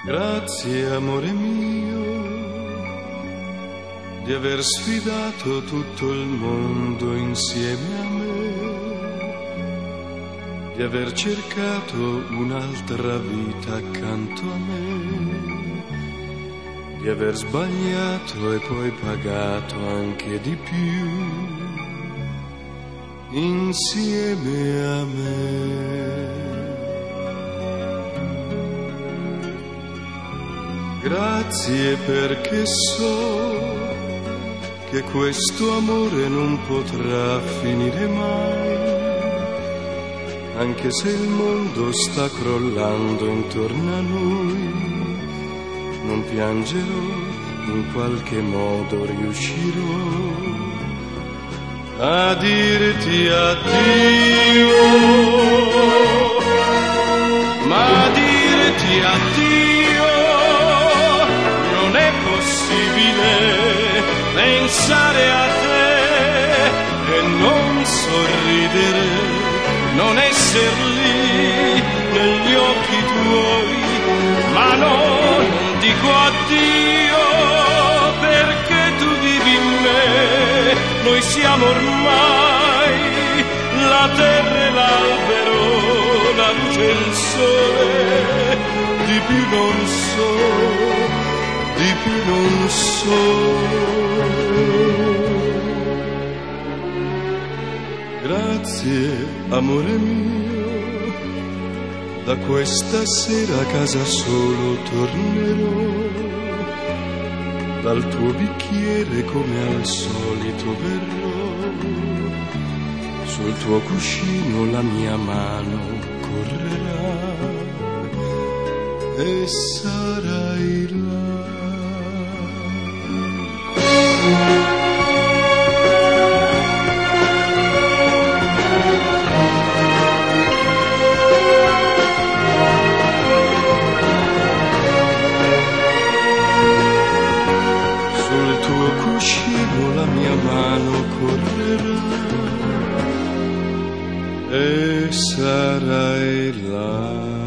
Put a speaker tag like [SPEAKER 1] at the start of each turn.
[SPEAKER 1] Grazie amore mio di aver sfidato tutto il mondo insieme a me, di aver cercato un'altra vita accanto a me, di aver sbagliato e poi pagato anche di più insieme a me. Grazie perché so che questo amore non potrà finire mai, anche se il mondo sta crollando intorno a noi, non piangerò, in qualche modo riuscirò a dirti addio, ma dirti addio non è possibile, pensare a te e non sorridere, non esser lì negli occhi tuoi, ma no, non dico addio perché tu vivi in me, noi siamo ormai la terra e l'albero, la luce e il sole, di più non so, di più non so. Grazie amore mio, da questa sera a casa solo tornerò, dal tuo bicchiere come al solito verrò, sul tuo cuscino la mia mano correrà e sarai là. Sul tuo cuscino la mia mano correrà e sarai là.